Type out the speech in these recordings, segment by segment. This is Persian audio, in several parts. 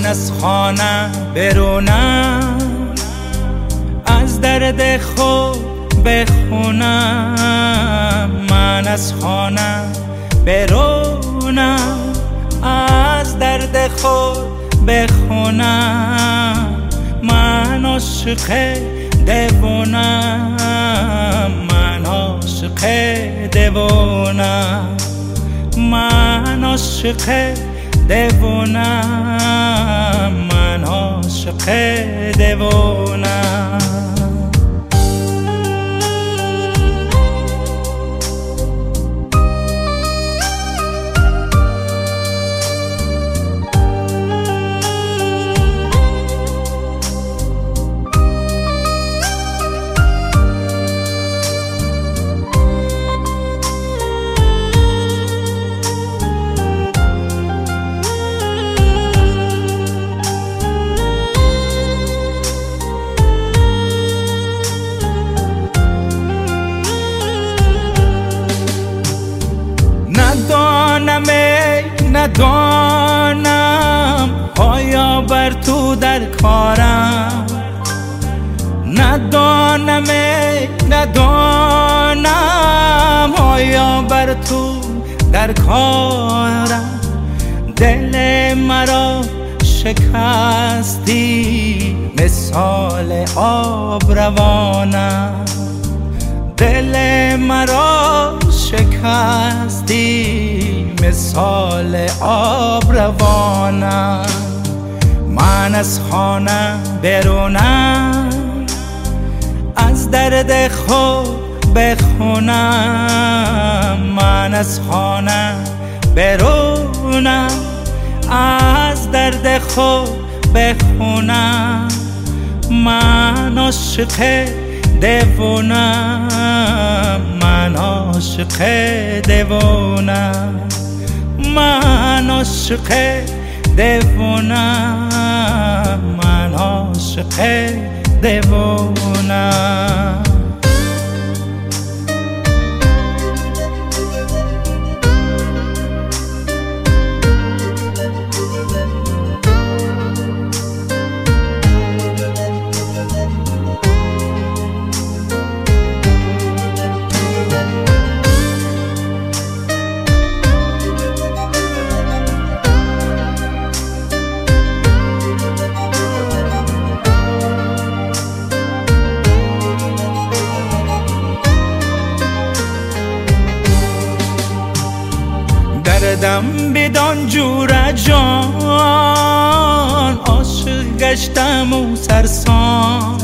از خانه برونم، از درد خود بخونم. من از خانه برونم، از درد خود بخونم. من عاشق دوونم، من عاشق دوونم، من عاشق دوونم، من عاشق دوونم. ندانم آیا بر تو در کارم، ندانم آیا بر تو در کارم. دل مرا شکستی مثال آب روانم، دل مرا شکستی مثال آب روانم. من از خانه برونم، از درد خود بخونم. من از خانه برونم، از درد خود بخونم. من عاشق دوونم، من عاشق دوونم، من عاشق دوونم، من عاشق دوونم. دردم بدان جور جان، عاشق گشتم و سرسان.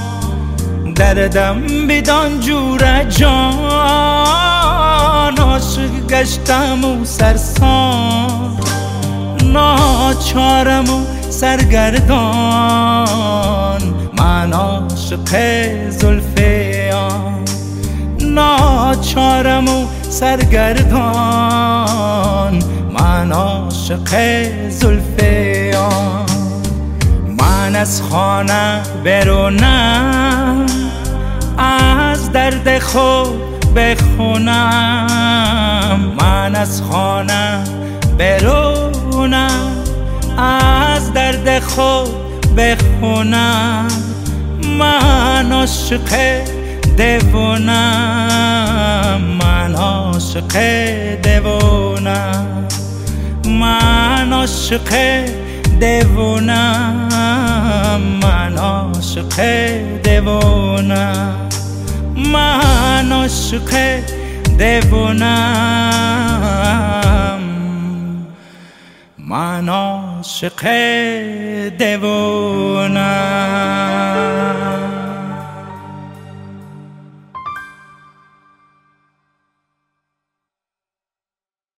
دردم بدان جور جان، عاشق گشتم و سرسان. ناچارم و سرگردان، من عاشق زلف آن. ناچارم و سرگردان، من عاشق زلف آن. من از خانه برونم، از درد خود بخونم. من از خانه برونم، از درد خود بخونم. من عاشق دوونم، من عاشق دوونم، من عاشق دوونم، من عاشق دوونم، من عاشق دوونم، من عاشق دوونم.